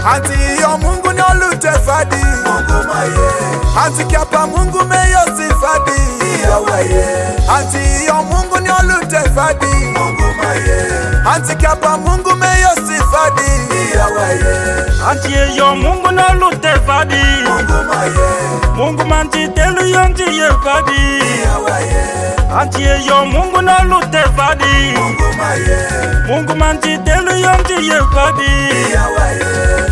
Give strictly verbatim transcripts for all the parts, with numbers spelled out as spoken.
Anti yo Mungu ni olute fadi Mungu maye. Anti kiapa Mungu meyo sifadi Yahweh. Anti yo Mungu ni olute fadi Mungu maye. Anti kiapa Mungu meyo sifadi Yahweh. Anti yo Mungu ni olute fadi Mungu maye. Mungu manti telu yonti ye fadi Yahweh. Anti yo Mungu ni olute fadi Mungu maye. Mungu manti telu yonti ye fadi Yahweh.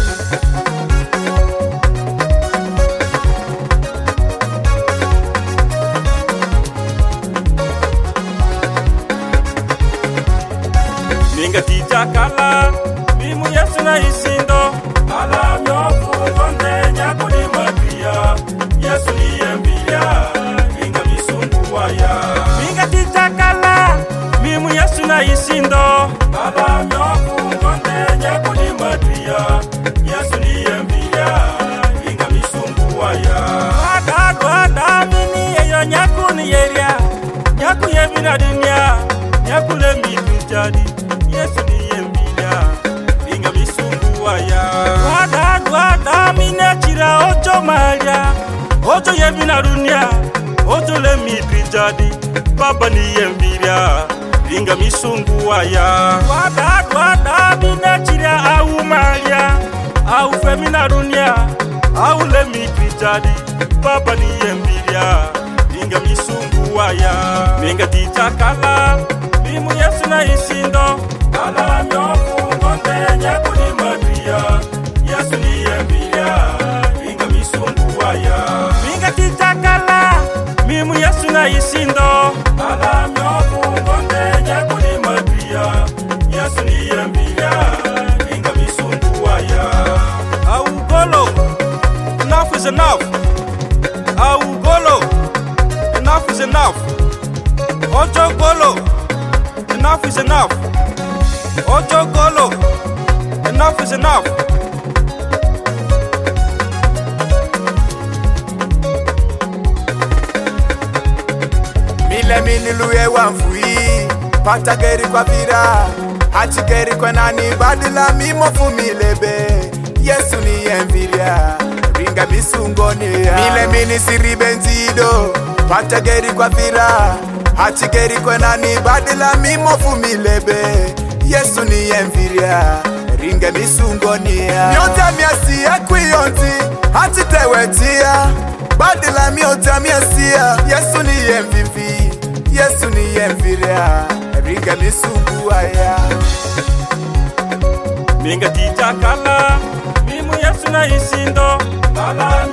Minga tija kala mimu Yesu na isindo ala myofu konde nyakuli matia Yesu ni embia minga misungu waya. Minga tija kala mimu Yesu na isindo ala myofu konde nyakuli matia Yesu ni embia minga misungu waya. Ada ada mini eyo nyakuni yeria nyaku yebina dunia nyakule mitu jadi Yesu ni embia inga misungu waya. Wada wada mina chira ocho maria ocho yebina dunia ocho le mitri jadi Baba ni embia inga misungu waya. Wada wada mina chira au maria au femina dunia au le mitri jadi Baba ni embia inga misungu waya. Minga titakala mimu Yesu na isindo ala myofu konde nyakuli matia Yesu ni embia inga misungu waya. Minga titakala mimu Yesu na isindo ala myofu konde nyakuli matia Yesu ni embia inga misungu waya. Au golo, enough is enough. Au golo, enough is enough. Ocho golo, enough is enough. Ocho golo, enough is enough. Mile miniluye wamfui pata geri kwa vira hachi geri kwa nani badila mimo fumilebe Yesu ni enviria ringa misungoni. Mile mini siribe nzido pata geri kwa vira hachi geri kwa nani badila mimo fumilebe Yesu ni enviria ringa misungoni. Miota miasi ya kuyonti hati tewetia badila miota miasia Yesu ni envivi Yesu ni enviria ringa misungu waya. Minga titakala mimu Yesu na isindo ala